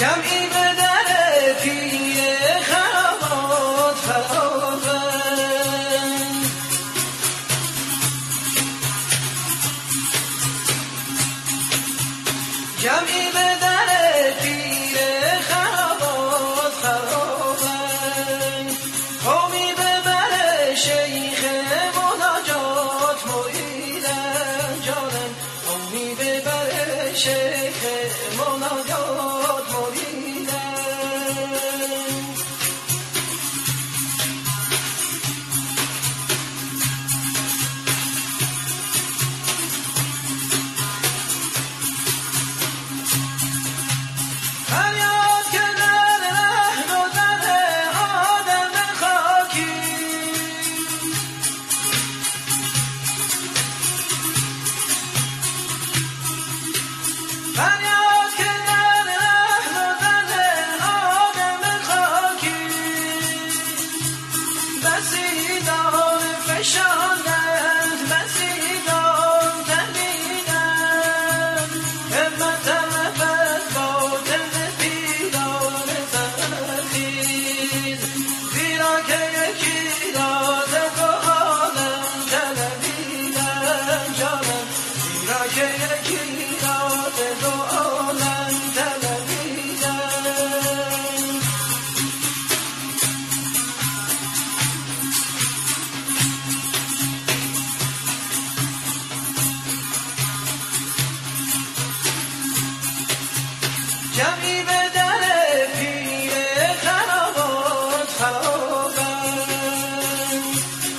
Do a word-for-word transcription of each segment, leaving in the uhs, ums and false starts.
جمعی به در پیر خرابات خرابند، جمعی به در پیر خرابات خرابند، قومی به بر شیخ مناجات مریدن جانم، قومی به بر شیخ مناجات مریدن. فریاد که در رهن و در آدم خاکی، فریاد که در رهن و در آدم خاکی، بسیدان فشاندند بسیدان تنیدند، همت نفت باطن پیران سرخیز، زیرا که یکی راز دو عالم طلبیدن جانم، زیرا که یکی راز دو عالم طلبیدن. جمعی به در پیر خرابات خرابند،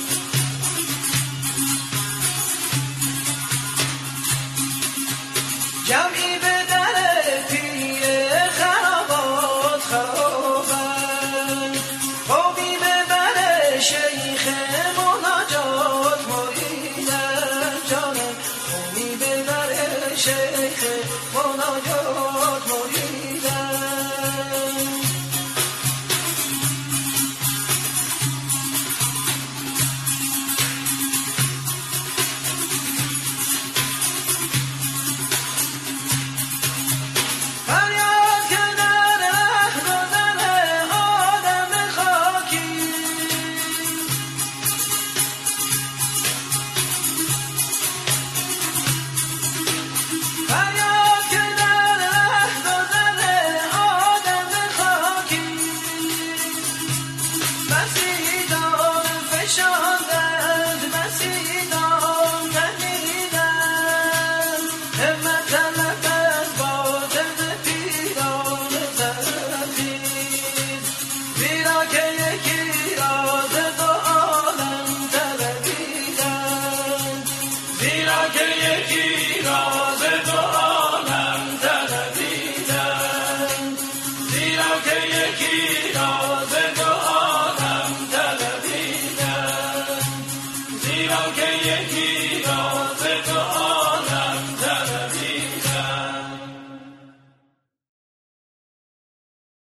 جمعی به در پیر خرابات خرابند، قومی به بر شیخ مناجات مریدن جانم، قومی به بر شیخ مناجات مریدن. فریاد که در رهن و در آدم خاکی، فریاد که در رهن و در آدم خاکی، بسیدان فشاندند بسیدان تنیدند، همت نفت باطن پیران سرخیز، زیرا که یکی